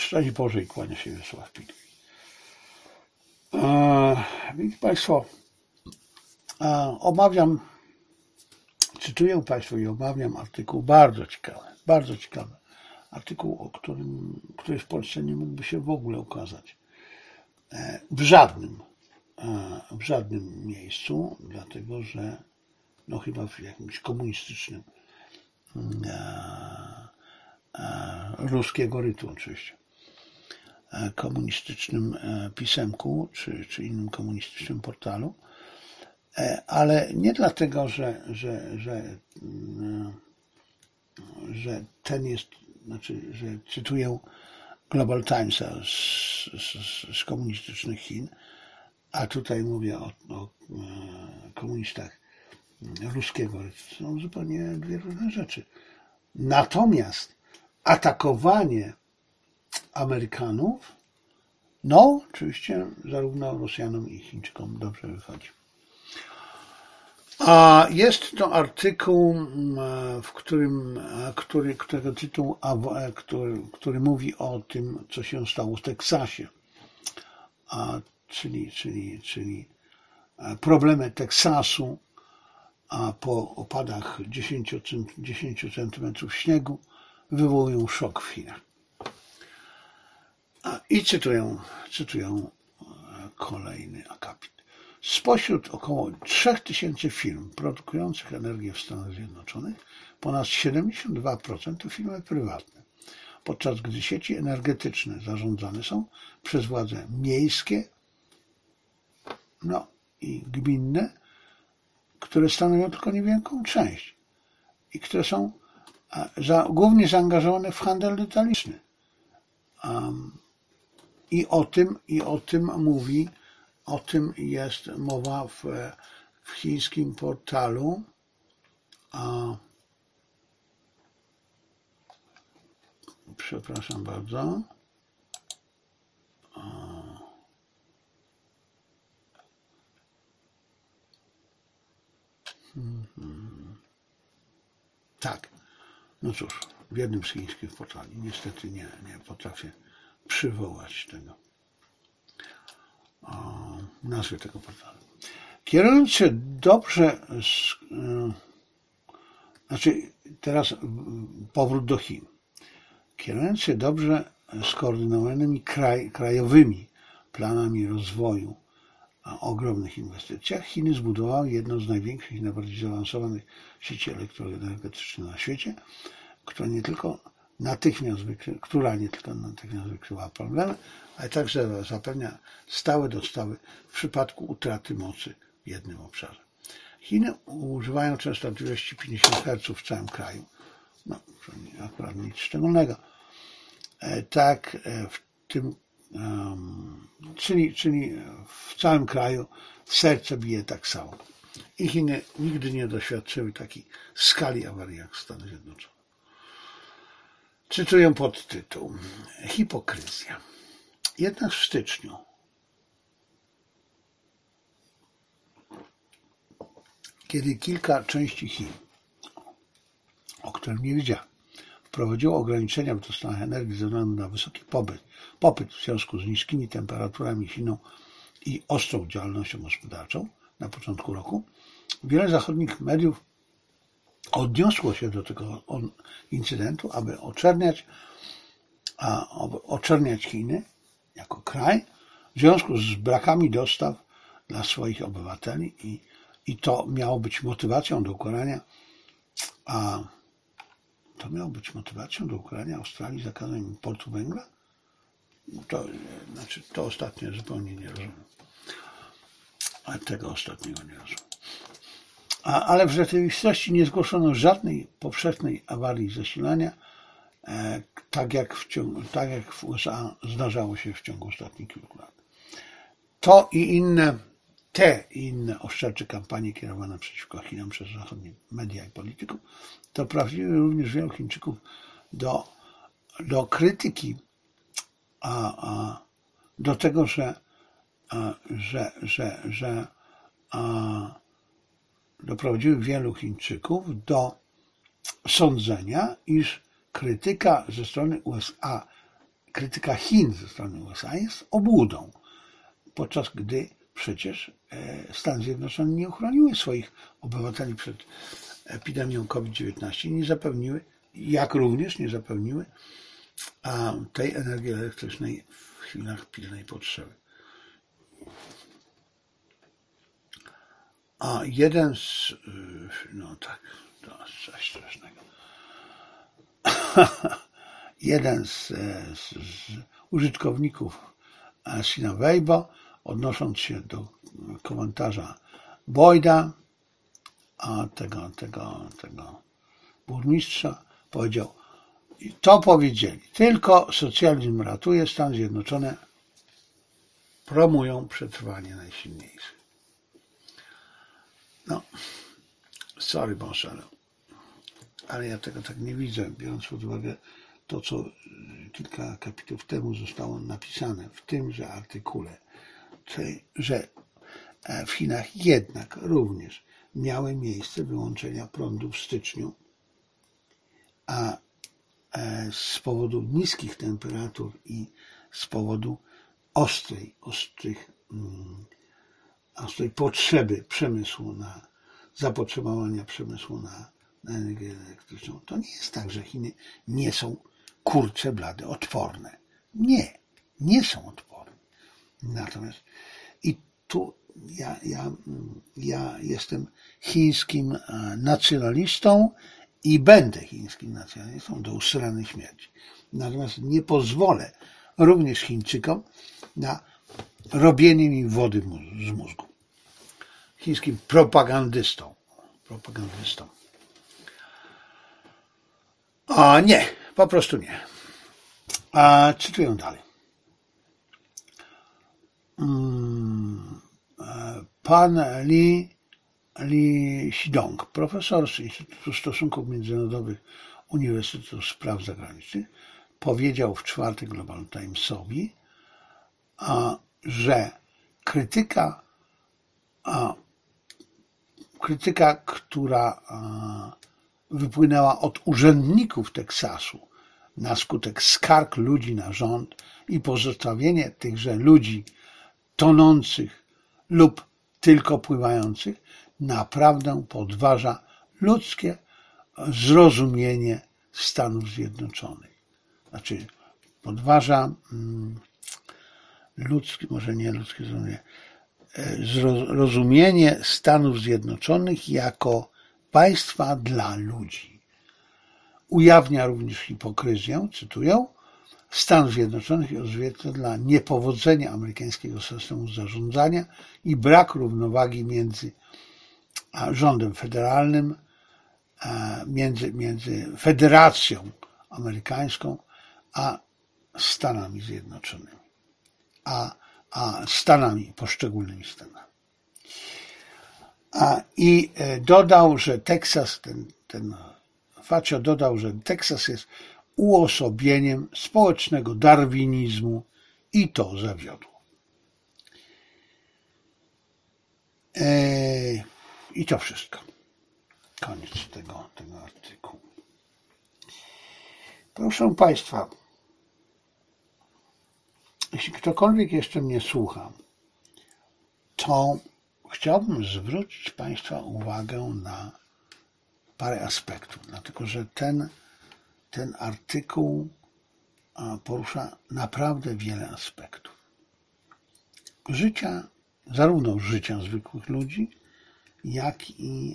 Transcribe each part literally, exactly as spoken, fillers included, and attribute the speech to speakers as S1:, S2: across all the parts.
S1: Szczęść Boże i kłania się Wiesław Pil. E, Widzicie Państwo, e, omawiam, cytuję Państwu i omawiam artykuł bardzo ciekawy, bardzo ciekawy. Artykuł, o którym, który w Polsce nie mógłby się w ogóle ukazać. E, w żadnym, e, w żadnym miejscu, dlatego że no chyba w jakimś komunistycznym e, e, ruskiego rytu oczywiście, e, komunistycznym e, pisemku, czy, czy innym komunistycznym portalu, e, ale nie dlatego, że, że, że, e, że ten jest, znaczy, że cytuję Global Timesa z, z, z komunistycznych Chin, a tutaj mówię o, o e, komunistach ruskiego rytu. To są zupełnie dwie różne rzeczy. Natomiast atakowanie Amerykanów, no oczywiście zarówno Rosjanom i Chińczykom dobrze wychodzi. A jest to artykuł, w którym, który, którego tytuł, który, który mówi o tym, co się stało w Teksasie, a, czyli, czyli, czyli problemy Teksasu, a po opadach dziesięciu centymetrów śniegu wywołują szok w Chinach. I cytuję, cytuję kolejny akapit. Spośród około trzech tysięcy firm produkujących energię w Stanach Zjednoczonych ponad siedemdziesiąt dwa procent to firmy prywatne, podczas gdy sieci energetyczne zarządzane są przez władze miejskie, no i gminne, które stanowią tylko niewielką część i które są za, głównie zaangażowane w handel detaliczny. Um, I o tym, i o tym mówi, o tym jest mowa w, w chińskim portalu. A, przepraszam bardzo. A, hmm, hmm. Tak, no cóż, w jednym z chińskich portali. Niestety nie, nie potrafię przywołać tego, o, nazwy tego portalu. Kierując się dobrze, z, yy, znaczy teraz powrót do Chin. Kierując się dobrze skoordynowanymi kraj, krajowymi planami rozwoju o ogromnych inwestycjach, Chiny zbudowały jedną z największych i najbardziej zaawansowanych sieci elektroenergetycznych na świecie, która nie tylko natychmiast wykry, która nie tylko natychmiast wykryła problemy, ale także zapewnia stałe dostawy w przypadku utraty mocy w jednym obszarze. Chiny używają częstotliwości pięćdziesiąt herców w całym kraju. No, akurat nic szczególnego. Tak, w tym, um, czyli, czyli w całym kraju serce bije tak samo. I Chiny nigdy nie doświadczyły takiej skali awarii jak Stany Zjednoczone. Cytuję podtytuł. Hipokryzja. Jednak w styczniu kiedy kilka części Chin, o którym nie wiedziałem, wprowadziło ograniczenia w dostawach energii ze względu na wysoki popyt, popyt w związku z niskimi temperaturami Chiną i ostrą działalnością gospodarczą na początku roku, wiele zachodnich mediów odniosło się do tego incydentu, aby oczerniać, a, oczerniać Chiny jako kraj w związku z brakami dostaw dla swoich obywateli i, i to miało być motywacją do ukarania, a to miało być motywacją do ukarania Australii zakazem importu węgla? To, znaczy, to ostatnie zupełnie nie rozumiem. Ale tego ostatniego nie rozumiem. A, ale w rzeczywistości nie zgłoszono żadnej powszechnej awarii zasilania, e, tak, jak w ciągu, tak jak w U S A zdarzało się w ciągu ostatnich kilku lat. To i inne, te i inne oszczercze kampanie kierowane przeciwko Chinom przez zachodnie media i polityków doprowadziły również wielu Chińczyków do, do krytyki, a, a, do tego, że, a, że, że, że a, doprowadziły wielu Chińczyków do sądzenia, iż krytyka ze strony U S A krytyka Chin ze strony U S A jest obłudą, podczas gdy przecież Stany Zjednoczone nie uchroniły swoich obywateli przed epidemią COVID dziewiętnaście i nie zapewniły, jak również nie zapewniły tej energii elektrycznej w chwilach pilnej potrzeby. A jeden z, no tak, to jest coś strasznego. jeden z, z, z użytkowników Sina Weibo, odnosząc się do komentarza Boyda, a tego, tego, tego burmistrza, powiedział, to powiedzieli, tylko socjalizm ratuje, Stany Zjednoczone promują przetrwanie najsilniejszych. No, sorry, Bonszalo, ale ja tego tak nie widzę, biorąc pod uwagę to, co kilka kapitów temu zostało napisane w tymże artykule, czyli, że w Chinach jednak również miały miejsce wyłączenia prądu w styczniu, a z powodu niskich temperatur i z powodu ostrej, ostrych, ostrej potrzeby przemysłu na zapotrzebowania przemysłu na, na energię elektryczną. To nie jest tak, że Chiny nie są kurcze blade odporne. Nie, nie są odporne. Natomiast i tu ja, ja, ja jestem chińskim nacjonalistą i będę chińskim nacjonalistą do usranej śmierci. Natomiast nie pozwolę również Chińczykom na robienie mi wody z mózgu. Chińskim propagandystą. Propagandystą. A nie, po prostu nie. A cytuję dalej. Pan Li, Li Xidong, profesor z Instytutu Stosunków Międzynarodowych Uniwersytetu Spraw Zagranicznych, powiedział w czwartek Global Timesowi, że krytyka, krytyka, która wypłynęła od urzędników Teksasu na skutek skarg ludzi na rząd i pozostawienie tychże ludzi tonących lub tylko pływających, naprawdę podważa ludzkie zrozumienie Stanów Zjednoczonych. Znaczy, podważa mm, ludzkie, może nie ludzkie zrozumienie, zrozumienie Stanów Zjednoczonych jako państwa dla ludzi. Ujawnia również hipokryzję, cytuję, Stanów Zjednoczonych i odzwierciedla niepowodzenie amerykańskiego systemu zarządzania i brak równowagi między rządem federalnym, między, między Federacją Amerykańską a Stanami Zjednoczonymi, a, a Stanami, poszczególnymi Stanami. A, I dodał, że Teksas, ten, ten Facio dodał, że Teksas jest uosobieniem społecznego darwinizmu i to zawiodło. Eee, I to wszystko. Koniec tego, tego artykułu. Proszę Państwa, jeśli ktokolwiek jeszcze mnie słucha, to chciałbym zwrócić Państwa uwagę na parę aspektów, dlatego że ten, ten artykuł porusza naprawdę wiele aspektów. Życia, zarówno życia zwykłych ludzi, jak i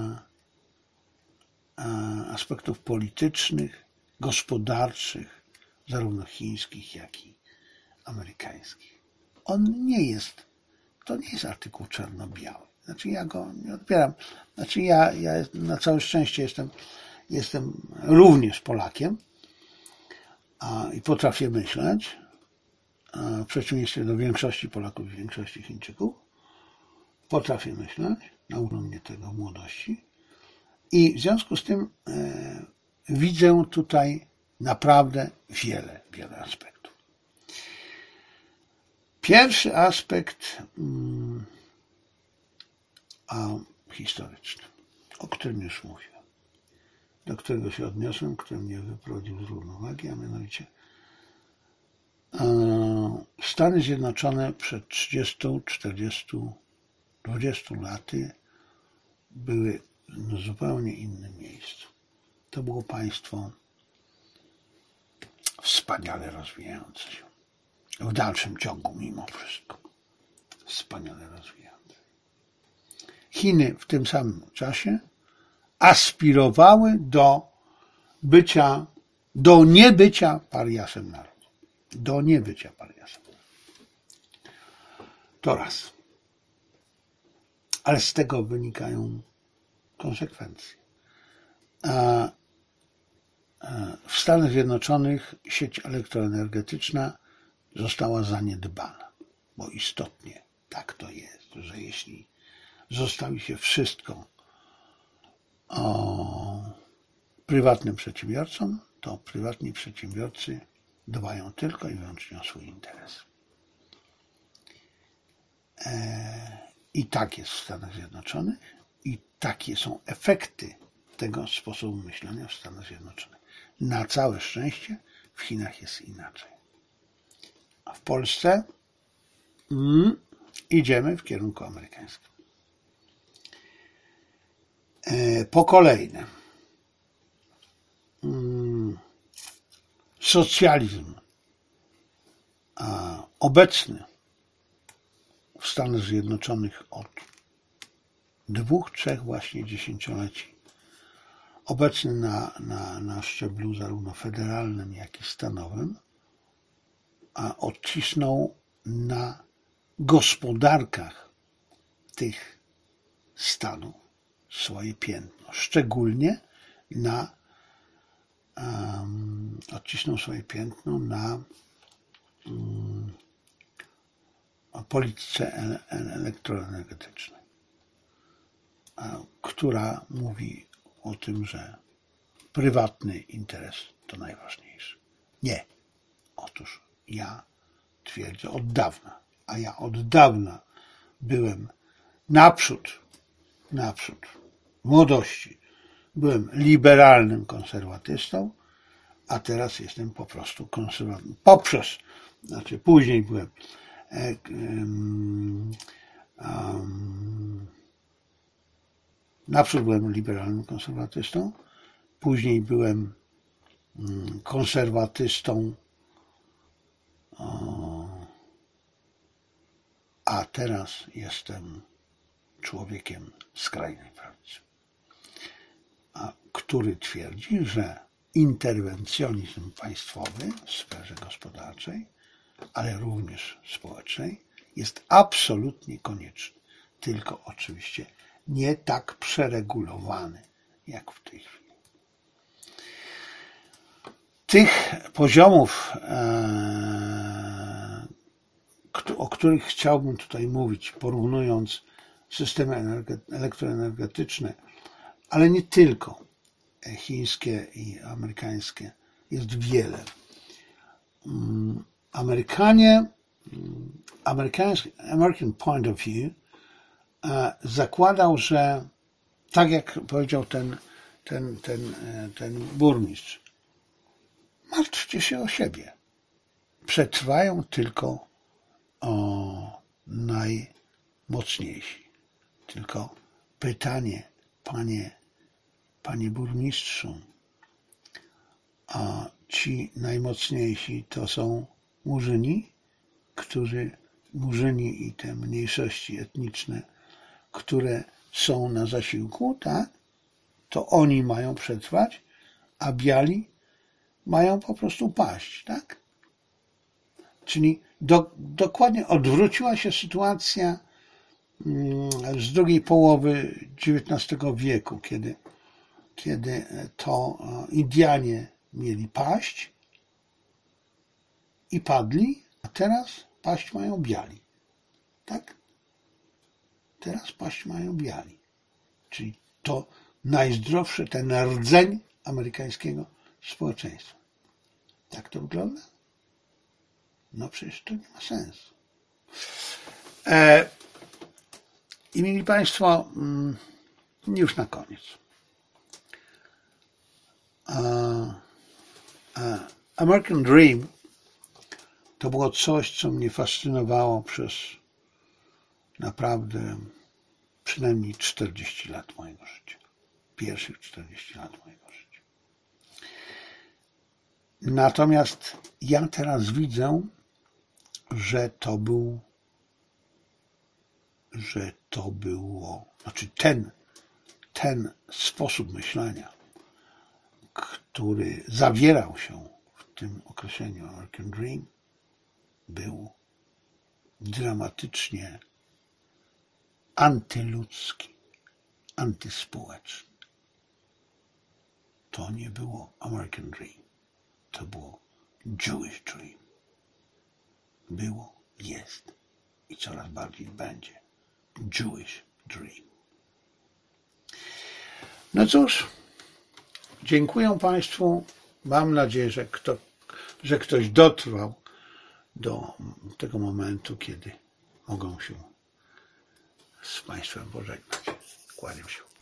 S1: aspektów politycznych, gospodarczych, zarówno chińskich, jak i amerykańskich. On nie jest, to nie jest artykuł czarno-biały. Znaczy ja go nie odbieram. Znaczy ja, ja na całe szczęście jestem, jestem również Polakiem a, i potrafię myśleć, a, w przeciwieństwie do większości Polaków i większości Chińczyków. Potrafię myśleć, nauczył mnie tego w młodości i w związku z tym e, widzę tutaj naprawdę wiele, wiele aspektów. Pierwszy aspekt mm, a historyczny, o którym już mówiłem, do którego się odniosłem, który mnie wyprowadził z równowagi, a mianowicie Stany Zjednoczone przed trzydziestoma, czterdziestoma, dwudziestoma laty były w zupełnie innym miejscu. To było państwo wspaniale rozwijające się. W dalszym ciągu mimo wszystko. Wspaniale rozwijające. Chiny w tym samym czasie aspirowały do bycia, do niebycia pariasem narodu. Do niebycia pariasem. To raz. Ale z tego wynikają konsekwencje. A w Stanach Zjednoczonych sieć elektroenergetyczna została zaniedbana, bo istotnie tak to jest, że jeśli zostawi się wszystko o prywatnym przedsiębiorcom, to prywatni przedsiębiorcy dbają tylko i wyłącznie o swój interes. I tak jest w Stanach Zjednoczonych i takie są efekty tego sposobu myślenia w Stanach Zjednoczonych. Na całe szczęście w Chinach jest inaczej. A w Polsce mm, idziemy w kierunku amerykańskim. E, po kolejne. Mm, socjalizm a, obecny w Stanach Zjednoczonych od dwóch, trzech właśnie dziesięcioleci, obecny na, na, na szczeblu zarówno federalnym, jak i stanowym, a odcisnął na gospodarkach tych stanów swoje piętno. Szczególnie na um, odcisnął swoje piętno na um, polityce ele, elektroenergetycznej, która mówi o tym, że prywatny interes to najważniejszy. Nie. Otóż ja twierdzę od dawna, a ja od dawna byłem naprzód, naprzód, w młodości byłem liberalnym konserwatystą, a teraz jestem po prostu konserwatywnym. Poprzez, znaczy później byłem um, um, naprzód byłem liberalnym konserwatystą, później byłem konserwatystą, a teraz jestem człowiekiem skrajnej prawicy, który twierdzi, że interwencjonizm państwowy w sferze gospodarczej, ale również społecznej jest absolutnie konieczny, tylko oczywiście nie tak przeregulowany jak w tej chwili. Tych poziomów, o których chciałbym tutaj mówić, porównując systemy elektroenergetyczne, ale nie tylko chińskie i amerykańskie, jest wiele. Amerykanie, amerykański, American point of view zakładał, że tak jak powiedział ten, ten, ten, ten burmistrz, martwcie się o siebie. Przetrwają tylko o najmocniejsi. Tylko pytanie, panie, panie burmistrzu, a ci najmocniejsi to są murzyni, którzy, murzyni i te mniejszości etniczne, które są na zasiłku, tak? To oni mają przetrwać, a biali mają po prostu paść, tak? Czyli do, dokładnie odwróciła się sytuacja z drugiej połowy dziewiętnastego wieku, kiedy, kiedy to Indianie mieli paść i padli, a teraz paść mają biali, tak? Teraz paść mają biali. Czyli to najzdrowszy, ten rdzeń amerykańskiego społeczeństwa. Tak to wygląda? No przecież to nie ma sensu. E, I mieli Państwo, mm, już na koniec. E, e, American Dream To było coś, co mnie fascynowało przez naprawdę przynajmniej czterdzieści lat mojego życia. Pierwszych czterdzieści lat mojego życia. Natomiast ja teraz widzę, że to był, że to było, znaczy ten, ten sposób myślenia, który zawierał się w tym określeniu American Dream, był dramatycznie antyludzki, antyspołeczny. To nie było American Dream, to było Jewish Dream. Było, jest i coraz bardziej będzie Jewish Dream. No cóż, dziękuję Państwu. Mam nadzieję, że, kto, że ktoś dotrwał do tego momentu, kiedy mogą się z Państwem pożegnać. Kłaniam się.